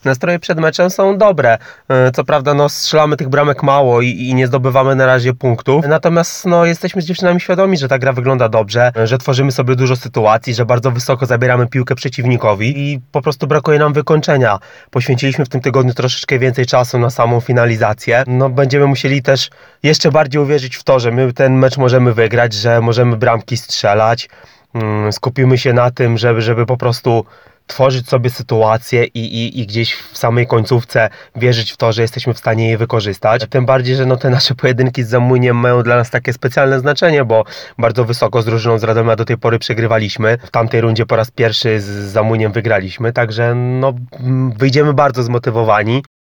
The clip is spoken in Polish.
Nastroje przed meczem są dobre. Co prawda strzelamy tych bramek mało i nie zdobywamy na razie punktów. Natomiast jesteśmy z dziewczynami świadomi, że ta gra wygląda dobrze, że tworzymy sobie dużo sytuacji, że bardzo wysoko zabieramy piłkę przeciwnikowi i po prostu brakuje nam wykończenia. Poświęciliśmy w tym tygodniu troszeczkę więcej czasu na samą finalizację. Będziemy musieli też jeszcze bardziej uwierzyć w to, że my ten mecz możemy wygrać, że możemy bramki strzelać. Skupimy się na tym, żeby po prostu tworzyć sobie sytuację i gdzieś w samej końcówce wierzyć w to, że jesteśmy w stanie je wykorzystać. Tym bardziej, że te nasze pojedynki z Zamójniem mają dla nas takie specjalne znaczenie, bo bardzo wysoko z drużyną z Radomia do tej pory przegrywaliśmy. W tamtej rundzie po raz pierwszy z Zamójniem wygraliśmy, także wyjdziemy bardzo zmotywowani.